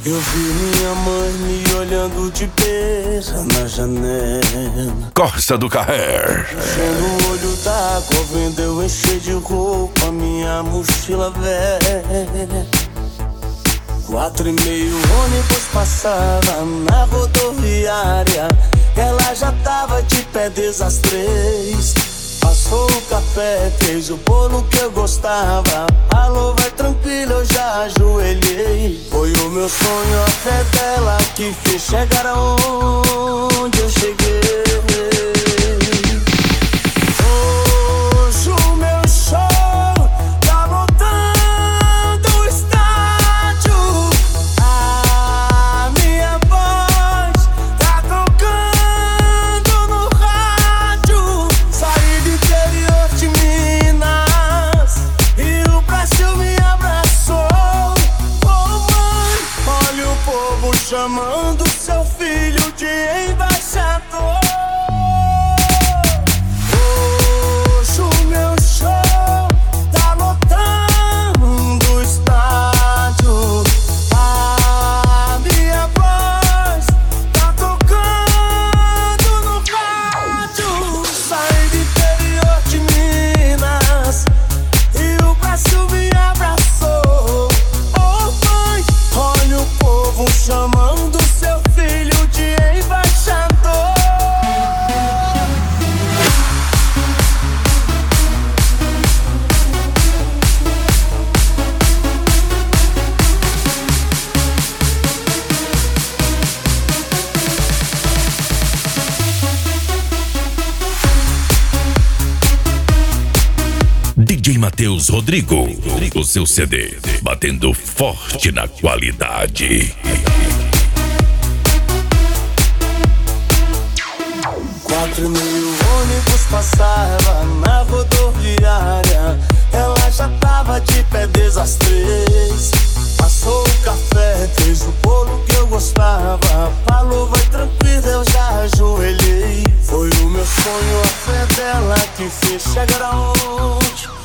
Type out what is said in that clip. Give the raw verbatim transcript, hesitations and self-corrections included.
Eu vi minha mãe me olhando de beira na janela. Corsa do Carrer. Enchendo o olho d'água, vendo eu encher de roupa minha mochila velha. Quatro e meio, ônibus passava na rodoviária. Ela já tava de pé desde as três. Passou o café, fez o bolo que eu gostava. Alô, vai tranquilo, eu já ajoelhei. Foi o meu sonho, a fé dela que fez chegar aonde eu cheguei. Hoje o meu show tá lotando o estádio. A minha voz tá tocando no rádio. Saí do interior de Minas e o Brasil me abraçou. Oh mãe, olha o povo chamando seu filho de embaixador. Hoje o meu show tá lotando o estádio. A minha voz tá tocando no rádio. Saí do interior de Minas e o Brasil me abraçou. Oh mãe, olha o povo chamando seu filho de embaixador. D J Matheus Rodrigo, o seu C D, batendo forte na qualidade. Quatro e meio, ônibus passava na rodoviária. Ela já tava de pé desde as três. Passou o café, fez o bolo que eu gostava. Falou, vai tranquilo, eu já ajoelhei. Foi o meu sonho, a fé dela que fez chegar aonde